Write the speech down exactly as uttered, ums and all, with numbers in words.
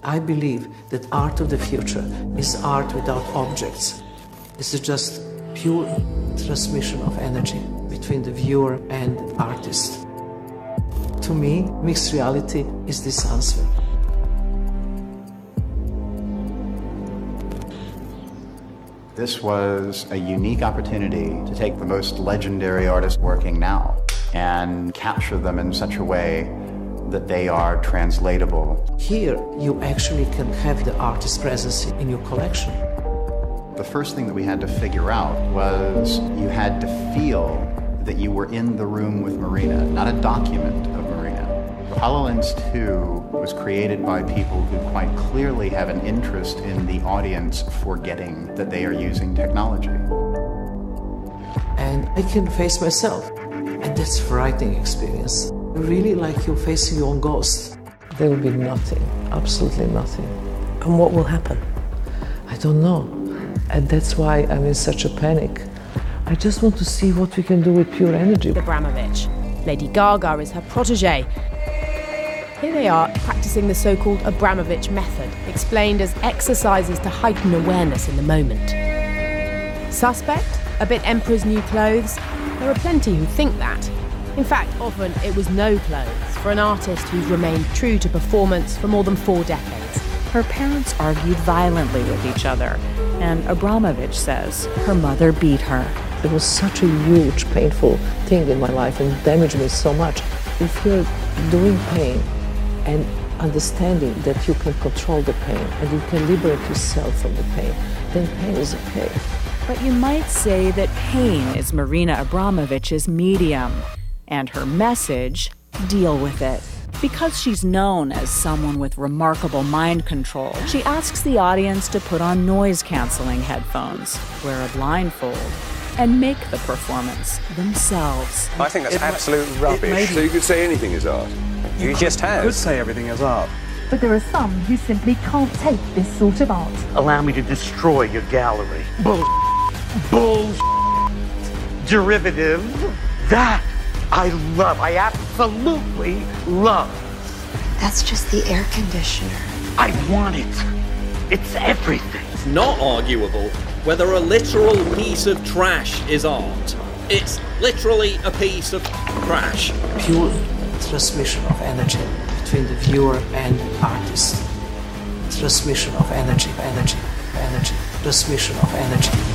I believe that art of the future is art without objects. This is just pure transmission of energy between the viewer and the artist. To me, mixed reality is this answer. This was a unique opportunity to take the most legendary artists working now and capture them in such a way that they are translatable. Here, you actually can have the artist's presence in your collection. The first thing that we had to figure out was you had to feel that you were in the room with Marina, not a document of Marina. HoloLens two was created by people who quite clearly have an interest in the audience forgetting that they are using technology. And I can face myself, and that's a frightening experience. Really like you're facing your own ghost. There will be nothing, absolutely nothing. And what will happen? I don't know. And that's why I'm in such a panic. I just want to see what we can do with pure energy. Abramovich. Lady Gaga is her protege. Here they are practicing the so-called Abramovich method, explained as exercises to heighten awareness in the moment. Suspect? A bit Emperor's New Clothes? There are plenty who think that. In fact, often it was no clothes for an artist who's remained true to performance for more than four decades. Her parents argued violently with each other, and Abramovich says her mother beat her. It was such a huge, painful thing in my life and damaged me so much. If you're doing pain and understanding that you can control the pain and you can liberate yourself from the pain, then pain is okay. But you might say that pain is Marina Abramovich's medium, and her message, deal with it. Because she's known as someone with remarkable mind control, she asks the audience to put on noise-canceling headphones, wear a blindfold, and make the performance themselves. I think that's it absolute ma- rubbish. So you could say anything is art? You, you just have. You could say everything is art. But there are some who simply can't take this sort of art. Allow me to destroy your gallery. Bull, bull, derivative. That I love. I absolutely love. That's just the air conditioner. I want it. It's everything. It's not arguable whether a literal piece of trash is art. It's literally a piece of trash. Pure transmission of energy between the viewer and the artist. Transmission of energy, energy, energy. Transmission of energy.